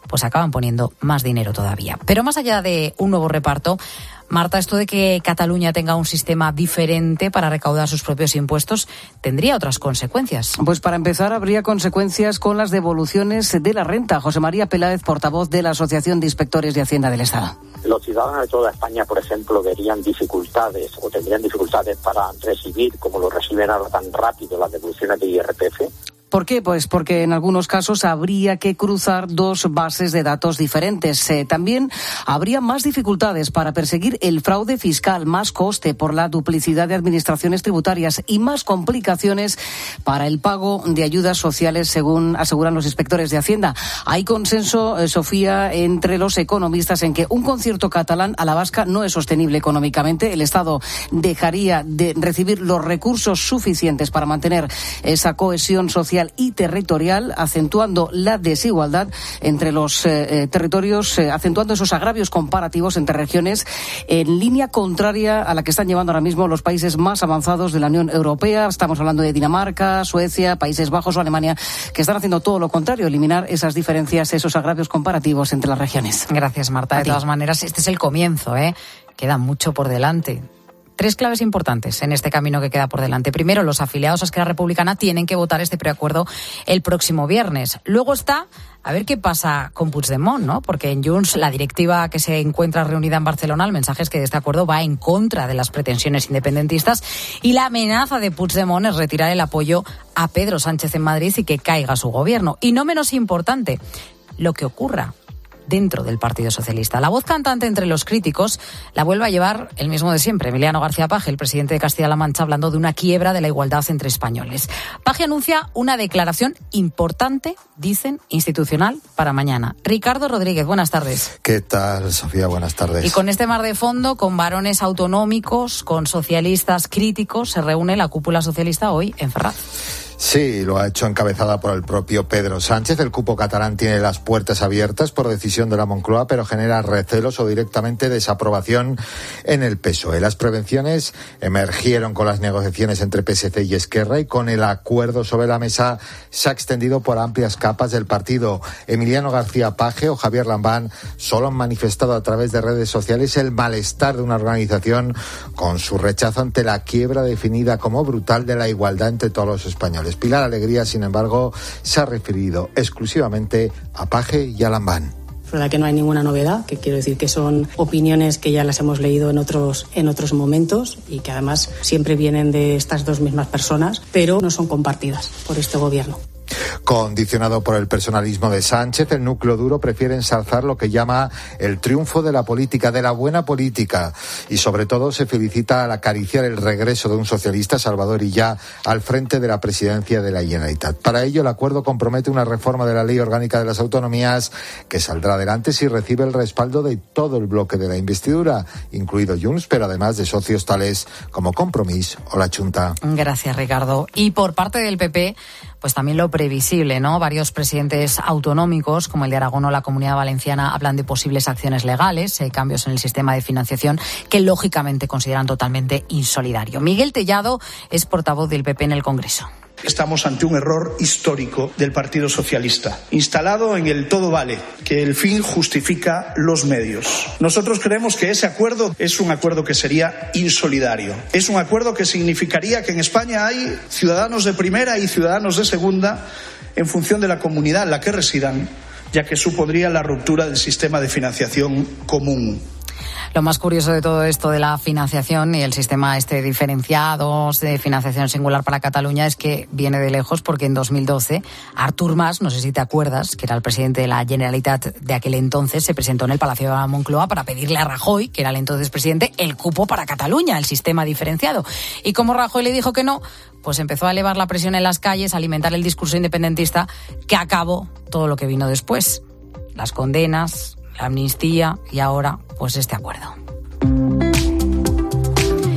pues acaban poniendo más dinero todavía. Pero más allá de un nuevo reparto, Marta, esto de que Cataluña tenga un sistema diferente para recaudar sus propios impuestos tendría otras consecuencias. Pues para empezar habría consecuencias con las devoluciones de la renta. José María Peláez, portavoz de la Asociación de Inspectores de Hacienda del Estado. Los ciudadanos de toda España, por ejemplo, verían dificultades o tendrían dificultades para recibir, como lo reciben ahora tan rápido, las devoluciones de I R P F. ¿Por qué? Pues porque en algunos casos habría que cruzar dos bases de datos diferentes. Eh, también habría más dificultades para perseguir el fraude fiscal, más coste por la duplicidad de administraciones tributarias y más complicaciones para el pago de ayudas sociales, según aseguran los inspectores de Hacienda. Hay consenso, eh, Sofía, entre los economistas en que un concierto catalán a la vasca no es sostenible económicamente. El Estado dejaría de recibir los recursos suficientes para mantener esa cohesión social y territorial, acentuando la desigualdad entre los eh, territorios, eh, acentuando esos agravios comparativos entre regiones, en línea contraria a la que están llevando ahora mismo los países más avanzados de la Unión Europea. Estamos hablando de Dinamarca, Suecia, Países Bajos o Alemania, que están haciendo todo lo contrario, eliminar esas diferencias, esos agravios comparativos entre las regiones. Gracias, Marta. De todas maneras, este es el comienzo, ¿eh? Queda mucho por delante. Tres claves importantes en este camino que queda por delante. Primero, los afiliados a Esquerra Republicana tienen que votar este preacuerdo el próximo viernes. Luego está a ver qué pasa con Puigdemont, ¿no? Porque en Junts, la directiva que se encuentra reunida en Barcelona, el mensaje es que este acuerdo va en contra de las pretensiones independentistas y la amenaza de Puigdemont es retirar el apoyo a Pedro Sánchez en Madrid y que caiga su gobierno. Y no menos importante, lo que ocurra dentro del Partido Socialista. La voz cantante entre los críticos la vuelve a llevar el mismo de siempre, Emiliano García Paje, el presidente de Castilla-La Mancha, hablando de una quiebra de la igualdad entre españoles. Paje anuncia una declaración importante, dicen, institucional, para mañana. Ricardo Rodríguez, buenas tardes. ¿Qué tal, Sofía? Buenas tardes. Y con este mar de fondo, con varones autonómicos, con socialistas críticos, se reúne la cúpula socialista hoy en Ferraz. Sí, lo ha hecho encabezada por el propio Pedro Sánchez. El cupo catalán tiene las puertas abiertas por decisión de la Moncloa, pero genera recelos o directamente desaprobación en el P S O E. Las prevenciones emergieron con las negociaciones entre P S C y Esquerra y con el acuerdo sobre la mesa se ha extendido por amplias capas del partido. Emiliano García Paje o Javier Lambán solo han manifestado a través de redes sociales el malestar de una organización con su rechazo ante la quiebra definida como brutal de la igualdad entre todos los españoles. Pilar Alegría, sin embargo, se ha referido exclusivamente a Paje y a Lambán. Es verdad que no hay ninguna novedad, que quiero decir que son opiniones que ya las hemos leído en otros, en otros momentos y que además siempre vienen de estas dos mismas personas, pero no son compartidas por este gobierno. Condicionado por el personalismo de Sánchez, el núcleo duro prefiere ensalzar lo que llama el triunfo de la política, de la buena política, y sobre todo se felicita al acariciar el regreso de un socialista, Salvador Illa, al frente de la presidencia de la Generalitat. Para ello, el acuerdo compromete una reforma de la Ley Orgánica de las Autonomías que saldrá adelante si recibe el respaldo de todo el bloque de la investidura, incluido Junts, pero además de socios tales como Compromís o la Junta. Gracias, Ricardo. Y por parte del P P, pues también lo previsible, ¿no? Varios presidentes autonómicos, como el de Aragón o la Comunidad Valenciana, hablan de posibles acciones legales, eh, cambios en el sistema de financiación que lógicamente consideran totalmente insolidario. Miguel Tellado es portavoz del P P en el Congreso. Estamos ante un error histórico del Partido Socialista, instalado en el todo vale, que el fin justifica los medios. Nosotros creemos que ese acuerdo es un acuerdo que sería insolidario. Es un acuerdo que significaría que en España hay ciudadanos de primera y ciudadanos de segunda en función de la comunidad en la que residan, ya que supondría la ruptura del sistema de financiación común. Lo más curioso de todo esto de la financiación y el sistema este diferenciado de financiación singular para Cataluña es que viene de lejos, porque en dos mil doce Artur Mas, no sé si te acuerdas, que era el presidente de la Generalitat de aquel entonces, se presentó en el Palacio de la Moncloa para pedirle a Rajoy, que era el entonces presidente, el cupo para Cataluña, el sistema diferenciado. Y como Rajoy le dijo que no, pues empezó a elevar la presión en las calles, a alimentar el discurso independentista, que acabó todo lo que vino después. Las condenas, la amnistía y ahora pues este acuerdo.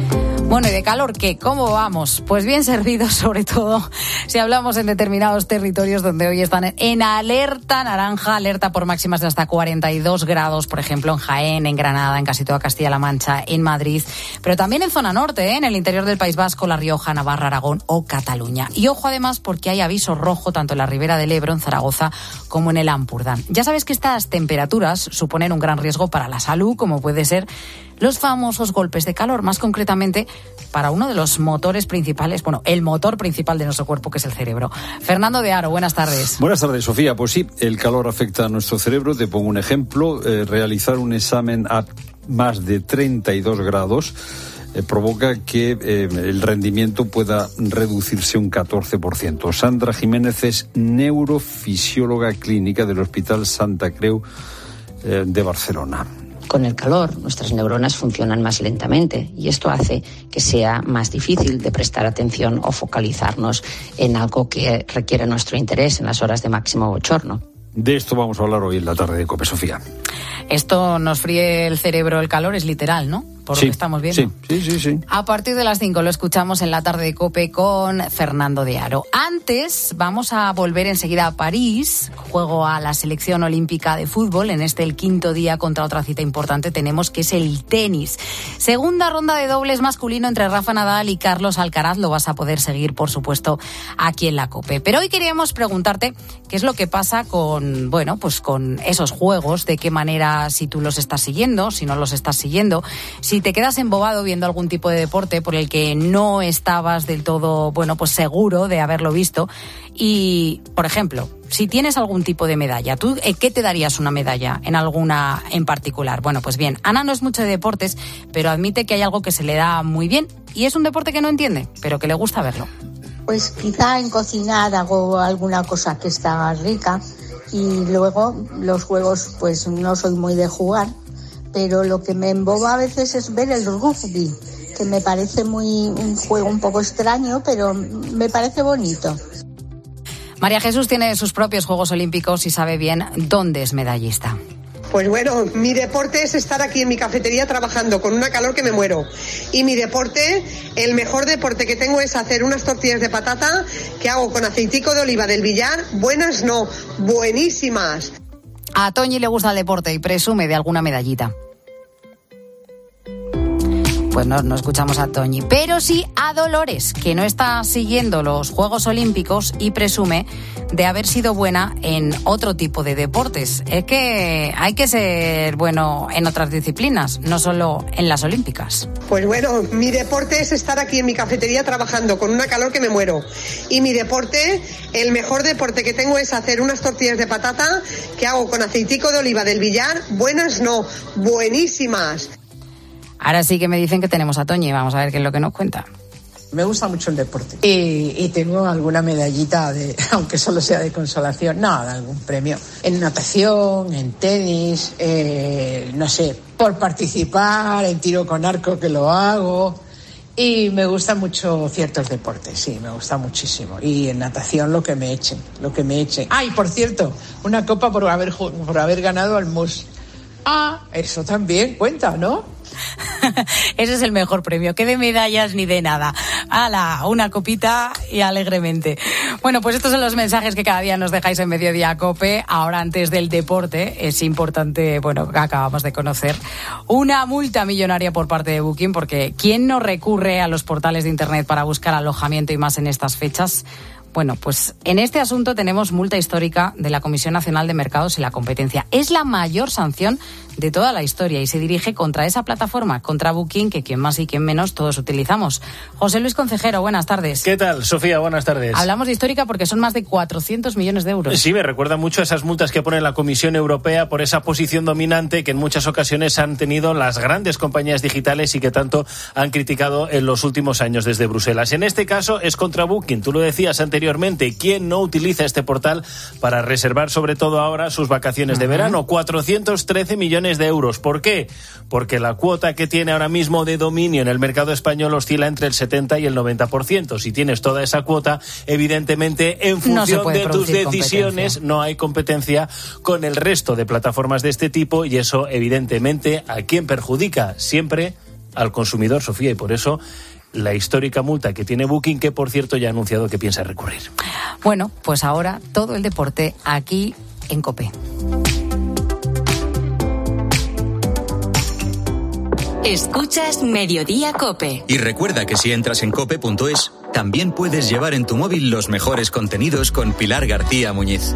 Bueno, ¿y de calor qué? ¿Cómo vamos? Pues bien servidos, sobre todo si hablamos en determinados territorios donde hoy están en alerta naranja, alerta por máximas de hasta cuarenta y dos grados, por ejemplo, en Jaén, en Granada, en casi toda Castilla-La Mancha, en Madrid, pero también en zona norte, ¿eh? En el interior del País Vasco, La Rioja, Navarra, Aragón o Cataluña. Y ojo además porque hay aviso rojo tanto en la Ribera del Ebro, en Zaragoza, como en el Ampurdán. Ya sabes que estas temperaturas suponen un gran riesgo para la salud, como puede ser los famosos golpes de calor, más concretamente para uno de los motores principales, bueno, el motor principal de nuestro cuerpo, que es el cerebro. Fernando de Aro, buenas tardes. Buenas tardes, Sofía. Pues sí, el calor afecta a nuestro cerebro. Te pongo un ejemplo. Eh, realizar un examen a más de treinta y dos grados eh, provoca que eh, el rendimiento pueda reducirse un catorce por ciento. Sandra Jiménez es neurofisióloga clínica del Hospital Santa Creu eh, de Barcelona. Con el calor, nuestras neuronas funcionan más lentamente y esto hace que sea más difícil de prestar atención o focalizarnos en algo que requiere nuestro interés en las horas de máximo bochorno. De esto vamos a hablar hoy en la tarde de COPE, Sofía. Esto nos fríe el cerebro, el calor es literal, ¿no? Por sí, lo que estamos viendo. Sí, sí, sí, sí. A partir de las cinco lo escuchamos en la tarde de COPE con Fernando de Aro. Antes vamos a volver enseguida a París, juego a la selección olímpica de fútbol. En este, el quinto día, contra otra cita importante tenemos, que es el tenis. Segunda ronda de dobles masculino entre Rafa Nadal y Carlos Alcaraz. Lo vas a poder seguir, por supuesto, aquí en la COPE. Pero hoy queríamos preguntarte qué es lo que pasa con, bueno, pues con esos juegos, de qué manera, si tú los estás siguiendo, si no los estás siguiendo, si Si te quedas embobado viendo algún tipo de deporte por el que no estabas del todo, bueno, pues seguro de haberlo visto. Y, por ejemplo, si tienes algún tipo de medalla, ¿tú qué te darías una medalla en alguna en particular? Bueno, pues bien, Ana no es mucho de deportes, pero admite que hay algo que se le da muy bien y es un deporte que no entiende, pero que le gusta verlo. Pues quizá en cocinar hago alguna cosa que está rica y luego los juegos, pues no soy muy de jugar. Pero lo que me emboba a veces es ver el rugby, que me parece muy un juego un poco extraño, pero me parece bonito. María Jesús tiene sus propios Juegos Olímpicos y sabe bien dónde es medallista. Pues bueno, mi deporte es estar aquí en mi cafetería trabajando con una calor que me muero. Y mi deporte, el mejor deporte que tengo es hacer unas tortillas de patata que hago con aceitico de oliva del Villar. Buenas no, buenísimas. A Toñi le gusta el deporte y presume de alguna medallita. Pues no, no escuchamos a Toñi, pero sí a Dolores, que no está siguiendo los Juegos Olímpicos y presume de haber sido buena en otro tipo de deportes. Es que hay que ser bueno en otras disciplinas, no solo en las olímpicas. Pues bueno, mi deporte es estar aquí en mi cafetería trabajando con una calor que me muero. Y mi deporte, el mejor deporte que tengo es hacer unas tortillas de patata que hago con aceitico de oliva del Villar. Buenas no, buenísimas. Ahora sí que me dicen que tenemos a Toñi, vamos a ver qué es lo que nos cuenta. Me gusta mucho el deporte y, y tengo alguna medallita, de, aunque solo sea de consolación, no, de algún premio. En natación, en tenis, eh, no sé, por participar, en tiro con arco, que lo hago. Y me gustan mucho ciertos deportes, sí, me gusta muchísimo. Y en natación lo que me echen, lo que me echen. Ah, y por cierto, una copa por haber, por haber ganado al M U S. Ah, eso también cuenta, ¿no? Ese es el mejor premio, que de medallas ni de nada. ¡Hala! Una copita y alegremente. Bueno, pues estos son los mensajes que cada día nos dejáis en Mediodía COPE. Ahora, antes del deporte, es importante, bueno, que acabamos de conocer una multa millonaria por parte de Booking, porque ¿quién no recurre a los portales de internet para buscar alojamiento y más en estas fechas? Bueno, pues en este asunto tenemos multa histórica de la Comisión Nacional de Mercados y la Competencia. Es la mayor sanción de toda la historia y se dirige contra esa plataforma, contra Booking, que quien más y quien menos todos utilizamos. José Luis Concejero, buenas tardes. ¿Qué tal, Sofía? Buenas tardes. Hablamos de histórica porque son más de cuatrocientos millones de euros. Sí, me recuerda mucho a esas multas que pone la Comisión Europea por esa posición dominante que en muchas ocasiones han tenido las grandes compañías digitales y que tanto han criticado en los últimos años desde Bruselas. En este caso es contra Booking. Tú lo decías anteriormente. ¿Quién no utiliza este portal para reservar, sobre todo ahora, sus vacaciones de verano? cuatrocientos trece millones de euros. ¿Por qué? Porque la cuota que tiene ahora mismo de dominio en el mercado español oscila entre el setenta y el noventa por ciento. Si tienes toda esa cuota, evidentemente, en función no de tus decisiones, no hay competencia con el resto de plataformas de este tipo y eso, evidentemente, ¿a quién perjudica? Siempre al consumidor, Sofía, y por eso la histórica multa que tiene Booking, que por cierto ya ha anunciado que piensa recurrir. Bueno, pues ahora todo el deporte aquí en COPE. Escuchas Mediodía COPE. Y recuerda que si entras en cope punto es, también puedes llevar en tu móvil los mejores contenidos con Pilar García Muñiz.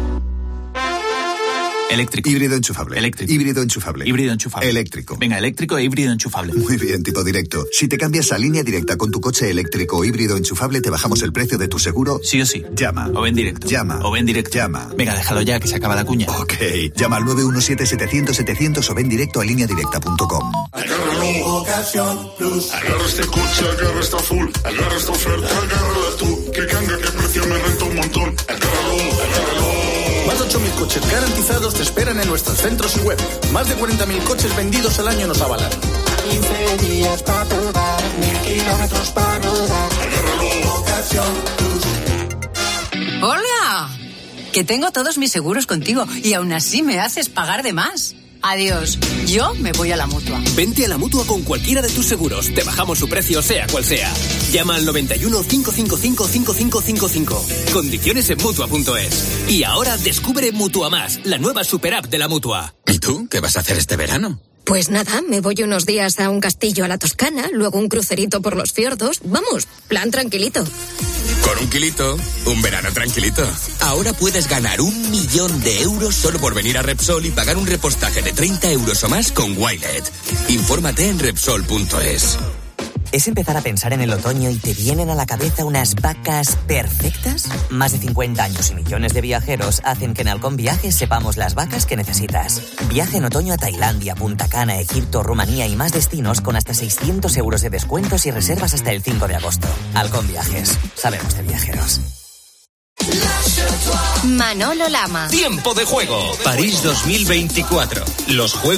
Eléctrico. Híbrido enchufable. Eléctrico. Híbrido enchufable. Híbrido enchufable. Eléctrico. Venga, eléctrico e híbrido enchufable. Muy bien, tipo directo. Si te cambias a Línea Directa con tu coche eléctrico o híbrido enchufable, te bajamos el precio de tu seguro. Sí o sí. Llama. O ven directo. Llama. O ven directo. Llama. Venga, déjalo ya, que se acaba la cuña. Ok. Llama al nueve uno siete setecientos setecientos o ven directo a línea directa punto com. Agárralo, Ocasión Plus. Agarra este coche, agarra esta full. Agarra esta oferta, agárrala tú. Que canga, que precio me renta un montón. Agárralo, agárralo. Más de ocho mil coches garantizados te esperan en nuestros centros y web. Más de cuarenta mil coches vendidos al año nos avalan. quince días para probar, mil kilómetros para rodar. Agárralo, Ocasión Plus. ¡Hola! Que tengo todos mis seguros contigo y aún así me haces pagar de más. Adiós. Yo me voy a la Mutua. Vente a la Mutua con cualquiera de tus seguros. Te bajamos su precio, sea cual sea. Llama al noventa y uno, cinco cinco cinco, cinco cinco cinco cinco. Condiciones en Mutua punto es. Y ahora descubre Mutua Más, la nueva super app de la Mutua. ¿Y tú? ¿Qué vas a hacer este verano? Pues nada, me voy unos días a un castillo a la Toscana, luego un crucerito por los fiordos. Vamos, plan tranquilito. Con un kilito, un verano tranquilito. Ahora puedes ganar un millón de euros solo por venir a Repsol y pagar un repostaje de treinta euros o más con Wilet. Infórmate en Repsol punto es. ¿Es empezar a pensar en el otoño y te vienen a la cabeza unas vacas perfectas? Más de cincuenta años y millones de viajeros hacen que en Halcón Viajes sepamos las vacas que necesitas. Viaja en otoño a Tailandia, Punta Cana, Egipto, Rumanía y más destinos con hasta seiscientos euros de descuentos y reservas hasta el cinco de agosto. Halcón Viajes. Sabemos de viajeros. Manolo Lama. Tiempo de juego. París dos mil veinticuatro. Los Juegos